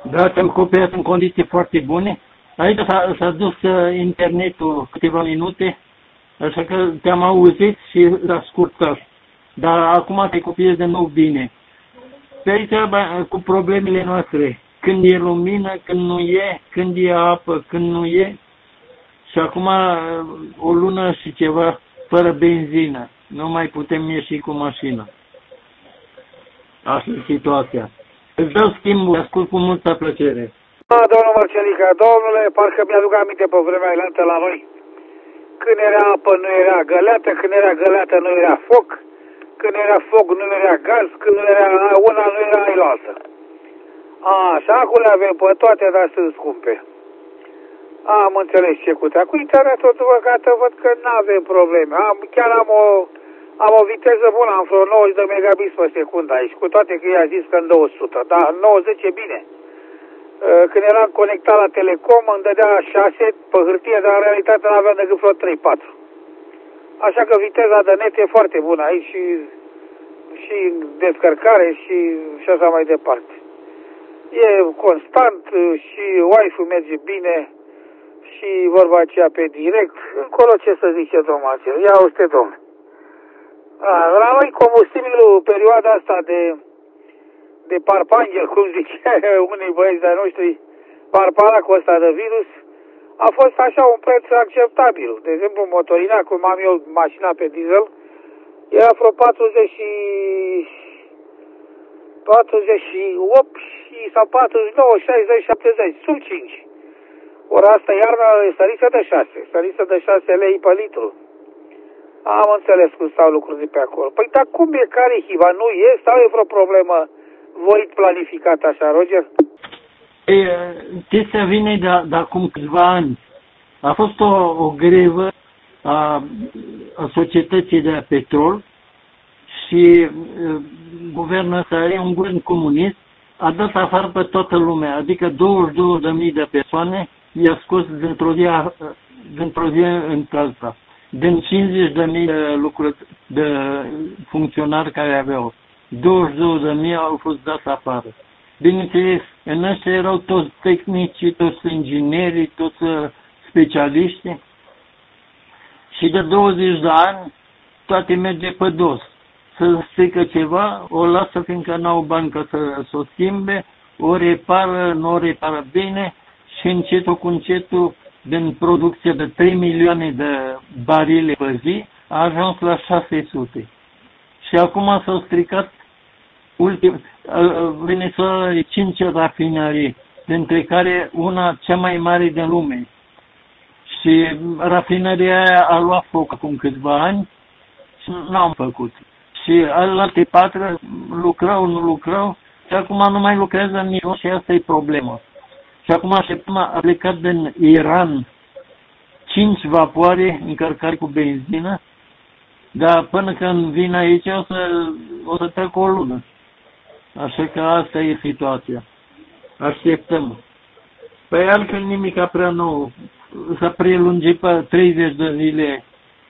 Da, te-am copiat în condiții foarte bune. Aici s-a dus internetul câteva minute, așa că te-am auzit și s-a scurtat. Dar acum te copiez de nou bine. Pe aici, cu problemele noastre, când e lumină, când nu e, când e apă, când nu e. Și acum o lună și ceva fără benzină. Nu mai putem ieși cu mașina. Asta e situația. Îți dau schimbul, ascult cu multă plăcere. Da, domnul Marcelica, domnule, parcă mi-aduc aminte pe vremea înainte la noi. Când era apă, nu era găleată, când era găleată, nu era foc, când era foc, nu era gaz, când nu era una, nu era ailaltă. Și acum le avem pe toate, dar sunt scumpe. Am înțeles ce cu treacu. Cu internetul, deocamdată, văd că nu avem probleme. Chiar am o viteză bună, am vreo 90 de megabit pe secundă aici, cu toate că i-a zis că în 200, dar 90 e bine. Când eram conectat la Telecom, îmi dădea 6 pe hârtie, dar în realitate nu aveam decât vreo 3-4. Așa că viteza de net e foarte bună aici și descărcare și așa mai departe. E constant și Wi-Fi merge bine și vorba aceea pe direct. Încolo ce să zice domnul Marcel? Ia uite, domnule. La noi combustibilul, perioada asta de parpanghel, cum zice unii băieți de-ai noștri, parpalacul ăsta de virus, a fost așa un preț acceptabil. De exemplu, motorina, cum am eu mașina pe diesel, era vreo 48 sau 49, 60, 70, sub 5. Ori asta iarna săriță de 6, săriță de 6 lei pe litru. Am înțeles cum stau lucrurile pe acolo. Păi dar cum e, care hiva? Nu e sau e vreo problemă voit planificat așa, Roger? Chestia vine de acum câțiva ani. A fost o grevă a societății de petrol și guvernul ăsta e un guvern comunist, a dat afară pe toată lumea, adică 22.000 de persoane i-a scos dintr-o zi într-alta. Din 50.000 de funcționari care aveau, 22.000 au fost dați afară. Bineînțeles, în ăștia erau toți tehnici, toți inginerii, toți specialiști și de 20 de ani toate merge pe dos. Să strică ceva, o lasă fiindcă n-au bani ca să o schimbe, o repară, nu o repară bine și încetul cu încetul, din producție de 3 milioane de barile pe zi, a ajuns la 600. Și acum s-au stricat Venezuela 5 rafinării, dintre care una cea mai mare din lume. Și rafinăria aia a luat foc acum câțiva ani și n-am făcut. Și alte 4 lucrau, nu lucrau și acum nu mai lucrează nimic și asta e problema. Și acum a plecat din Iran 5 vapoare încărcate cu benzină, dar până când vin aici o să treacă o lună. Așa că asta e situația. Așteptăm. Păi altfel nimic prea nou. S-a prelungit pe 30 de zile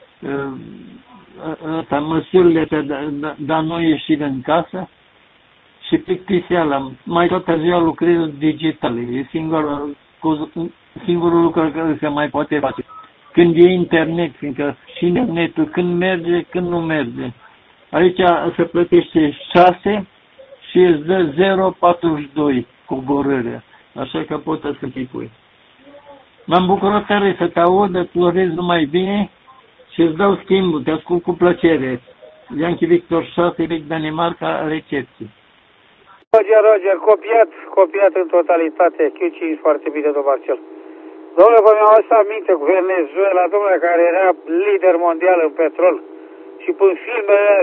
măsurile astea de a nu ieși din casă și plictiseala. Mai toată ziua lucrez digitale. E singurul lucru care se mai poate face. Când e internet, fiindcă și internetul când merge, când nu merge. Aici se plătește 6 și îți dă 0,42 coborârea. Așa că pot să tipui. M-am bucurat tare să te aud, îți urez numai bine și îți dau schimbul, te ascult cu plăcere. Yankee Victor 6, Vic Danemarca, recepție. Roger, copiat în totalitate, Q5 foarte bine, domnul Marcel. Domnule, vă mi-am lăsat aminte cu Venezuela, domnule, care era lider mondial în petrol și până filmele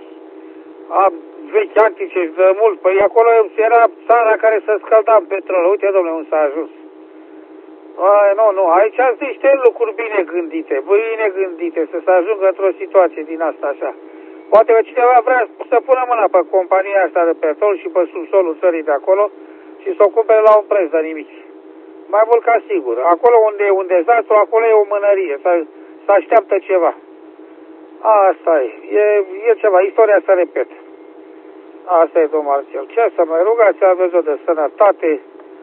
vechi antice și de mult, păi acolo era țara care se scălda în petrol. Uite, domnule, unde s-a ajuns. Nu, aici sunt niște lucruri bine gândite, să se ajungă într-o situație din asta așa. Poate că cineva vrea să pună mâna pe compania asta de petrol și pe subsolul țării de acolo și să o cumpere la un preț de nimic. Mai mult ca sigur. Acolo unde e un dezastru, acolo e o mânărie. Să așteaptă ceva. Asta e ceva. Istoria se repetă. Asta e, domnul Marcel. Ce să mai rugați, aveți-o de sănătate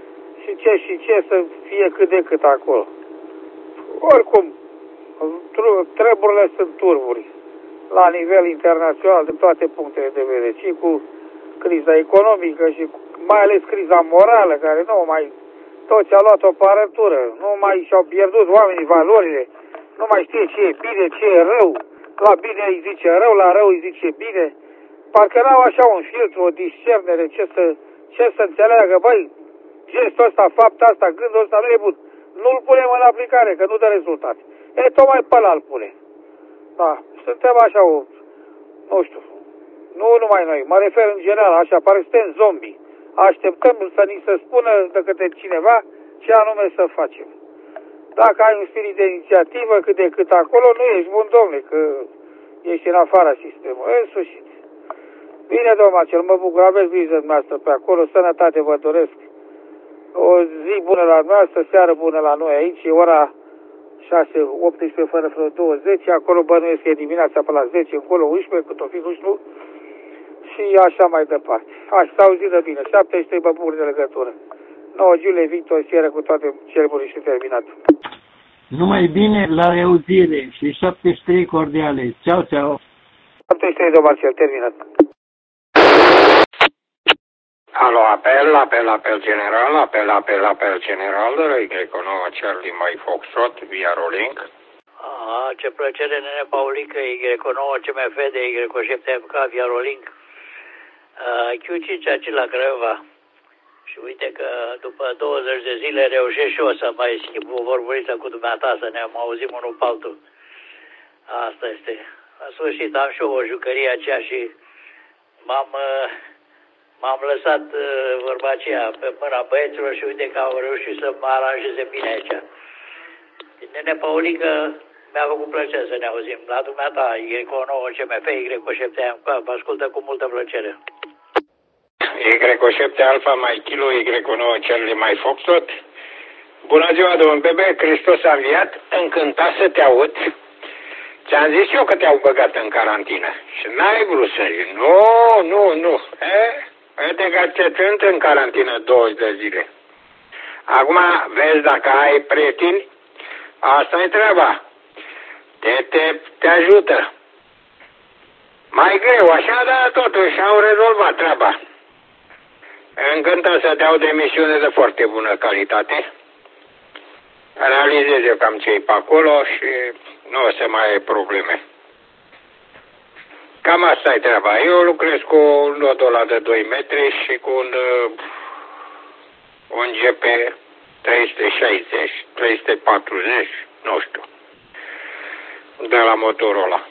și ce să fie cât de cât acolo. Oricum, treburile sunt turburi la nivel internațional din toate punctele de vedere, și cu criza economică și mai ales criza morală, care nu mai, toți au luat o parătură, nu mai și-au pierdut oamenii valorile, nu mai știe ce e bine, ce e rău, la bine îi zice rău, la rău îi zice bine, parcă n-au așa un filtru, o discernere, ce să înțeleagă, băi, gestul ăsta, faptul asta, gândul ăsta nu e bun, nu-l punem în aplicare, că nu dă rezultat. E, tocmai pe ăla îl pune. Da, suntem așa, nu știu, nu numai noi, mă refer în general, așa, pare suntem zombi. Așteptăm să ni se spună de către cineva ce anume să facem. Dacă ai un spirit de inițiativă, cât de cât acolo, nu ești bun, domnule, că ești în afara sistemului. În sfârșit. Bine, domnul Marcel, mă bucur, aveți grijă dumneavoastră pe acolo, sănătate vă doresc. O zi bună la dumneavoastră, seară bună la noi aici, e ora 6:18 fără vreo 20, acolo bănuiesc că e dimineața pe la 10, încolo 11, cât o fi, nu știu, și așa mai departe. Așa, s-a auzit de bine, 73 băburi de legătură. 9 Giulie, Victor, Sierra, cu toate cele bune și terminat. Numai bine, la reauzire și 73 cordiale. Ceau, ceau. 73, domnul Marcel, terminat. Alo, apel general, Y9 Charlie Mai Foxtrot, via Rolling. Ce plăcere, nene Paulică, Y9 CMF de Y7 MK via Rolling. Q5 aici la Craiova. Și uite că după 20 de zile reușesc și eu să mai schimb o vorburiță cu dumneata, să ne auzim unul pe altul. Asta este. În sfârșit am și eu o jucărie aceea și m-am lăsat vorba aceea pe mâna băieților și uite că au reușit să mă aranjeze bine aici. Nene Paulică, mi-a făcut plăcere să ne auzim. La dumneata, Y9 CMF, Y7 MK, vă ascultă cu multă plăcere. Y7 Alfa mai Kilo, Y9 Charlie mai Foxtrot. Bună ziua, domnul Bebe, Hristos a înviat, încântat să te aud. Ți-am zis eu că te-au băgat în carantină și n-ai vrut să zici. Nu. Uite că te sunt în carantină 20 de zile. Acum vezi dacă ai prieteni, asta e treaba. Te ajută. Mai greu, așa, dar totuși au rezolvat treaba. Încântat să te aud emisiune de foarte bună calitate. Realizez eu cam ce-i pe acolo și nu o să mai ai probleme. Cam asta e treaba. Eu lucrez cu un nodul ăla de 2 metri și cu un GP 360, 340, nu știu, de la motorul ăla.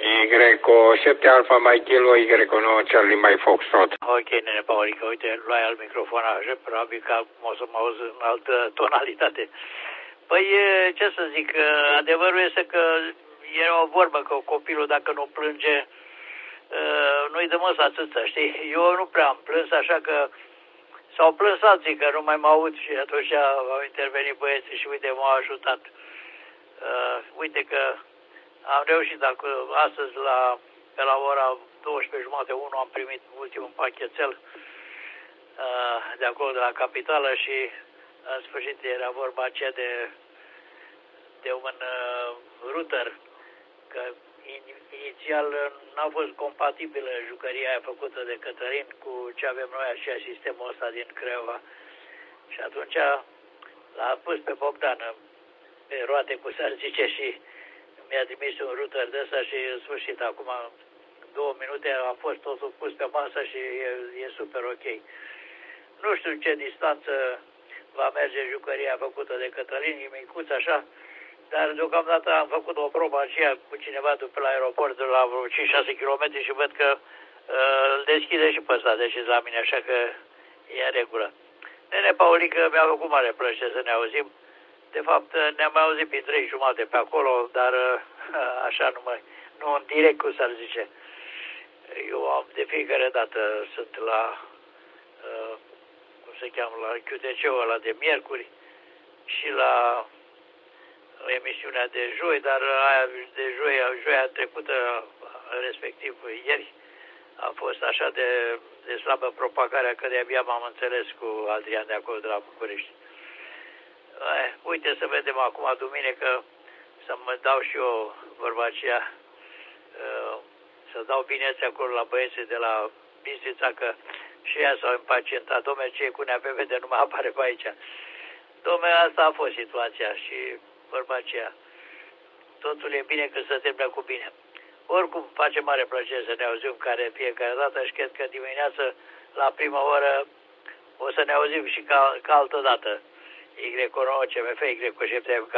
Y7 Alfa mai Kilo, Y9 Charlie mai Foxtrot. Ok, nene Paulică, uite, luai al microfon așa, probabil că o să mă auzi în altă tonalitate. Păi, ce să zic, adevărul este că e o vorbă că copilul dacă nu plânge, nu-i dă mă să atâta, știi? Eu nu prea am plâns, așa că s-au plâns alții că nu mai mă aud și atunci au intervenit băieții și uite, m-au ajutat. Uite că am reușit astăzi pe la ora 12:30, 1 am primit ultimul pachetel de acolo de la capitală și în sfârșit era vorba aceea de un router, că inițial n-a fost compatibilă jucăria aia făcută de Cătălin cu ce avem noi așa sistemul ăsta din Craiova. Și atunci l-a pus pe Bogdan pe roate, cu s-ar zice, și mi-a trimis un router de ăsta și în sfârșit acum în 2 minute a fost totul pus pe masă și e super ok. Nu știu ce distanță va merge jucăria făcută de Cătălin, e micuț așa, dar deocamdată am făcut o probă aceea cu cineva după la aeroport de la vreo 5-6 km și văd că îl deschide și pe ăsta, deci la mine, așa că e în regulă. Nene Paulică, mi-a făcut mare plăcere să ne auzim. De fapt, ne-am mai auzit prin 3:30 pe acolo, dar așa nu în direct, cum s-ar zice. Eu de fiecare dată sunt la, cum se cheamă, la QTC-ul ăla de miercuri și la emisiunea de joi, dar aia de joia trecută, respectiv ieri, a fost așa de slabă propagarea că de-abia m-am înțeles cu Adrian de acolo de la București. Uite să vedem acum duminică să mă dau și eu vorba aceea, să dau bineți acolo la băieții de la Bistrița, că și ea s-au impacientat. Dom'le, ce e cu NAPV de nu mai apare pe aici. Dom'le, asta a fost situația și vorba aceea. Totul e bine când se termină cu bine. Oricum, face mare plăcere să ne auzim fiecare dată și cred că dimineață, la prima oră, o să ne auzim și ca altă dată. Y9, CMF, Y7MK.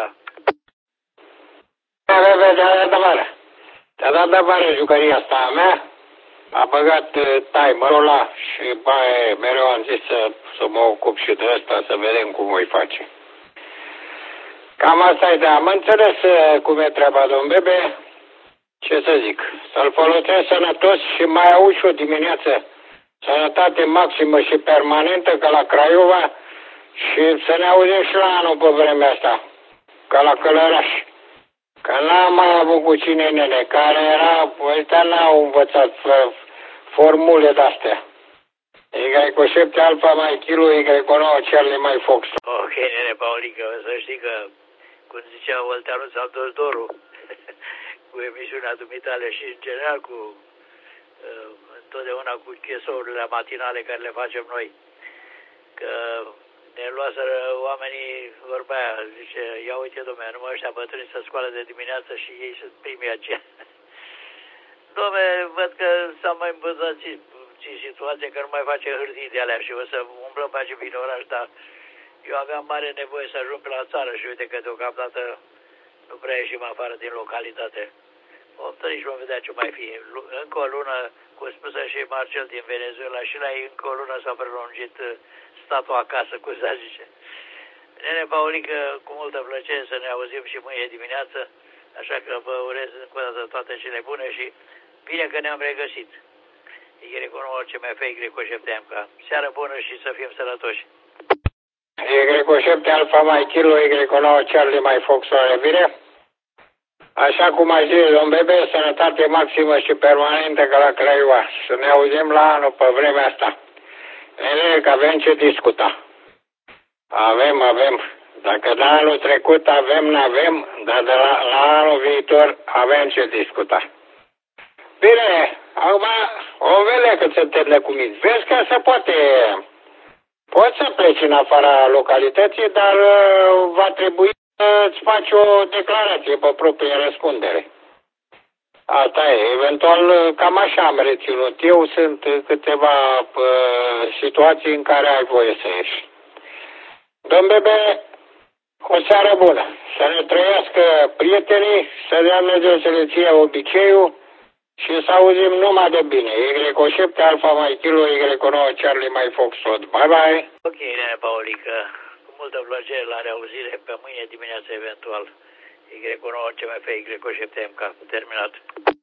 Te-a dat de vară jucăria asta a mea, a băgat timerul ăla și mereu am zis să mă ocup și de ăsta, să vedem cum voi face. Cam asta e, am înțeles cum e treaba, domn Bebe. Ce să zic, să-l folosesc sănătos și mai auzi și o dimineață. Sănătate maximă și permanentă ca la Craiova și să ne auzim și la anul pe vremea asta, ca la Călăraș. Că n-am mai avut cu cine nene, care era, ăștia n-au învățat formule de-astea. Y7 Alfa mai Kilo, Y9 Charlie mai Fox. Ok, nene Paulică, să știi că, cum zicea Olteanu Santos Doru, cu emisiunea dumitale și în general cu întotdeauna cu chesourile matinale care le facem noi, că ne luaseră oamenii, vorba aia, zice, ia uite dom'le, numai ăștia bătrâni se scoală de dimineață și ei sunt primii aceia. Dom'le, văd că s-a mai îmbunătățit situația, că nu mai face hârtii de alea și o să umblăm pe aici prin oraș, dar eu aveam mare nevoie să ajung pe la țară și uite că deocamdată nu prea ieșim afară din localitate. Vom trăi și vom vedea ce mai fi. Încă o lună, cum spusă și Marcel din Venezuela, și la ei încă o lună s-a prelungit statul acasă, cum să zice. Nene Paulică, cu multă plăcere să ne auzim și mâine dimineață, așa că vă urez încă o dată toate cele bune și bine că ne-am regăsit. Y9 CMF, Y7MK. Seară bună și să fim sănătoși. Y7 Alfa mai Kilo, Y9 Charlie mai Fox, o revire. Așa cum a zis domn Bebe, sănătate maximă și permanentă ca la Craiova. Să ne auzim la anul pe vremea asta. Nene, că avem ce discuta. Avem. Dacă de anul trecut n-avem, dar de la anul viitor avem ce discuta. Bine, acum o vede că suntem necumiți. Vezi că se poate. Poți să pleci în afara localității, dar va trebui să-ți faci o declarație pe proprie răspundere. Asta e. Eventual, cam așa am reținut. Eu sunt câteva situații în care ai voie să ieși. Domn Bebe, o seară bună. Să ne trăiască prietenii, să dea Dumnezeu să le ție obiceiul și să auzim numai de bine. Y7 Alfa mai Kilo, Y9 Charlie mai Foxtrot. Bye bye! Ok, nene Paulică, cu multă plăcere la reauzire pe mâine dimineață eventual. Y9 CMF, Y7MK. Terminat.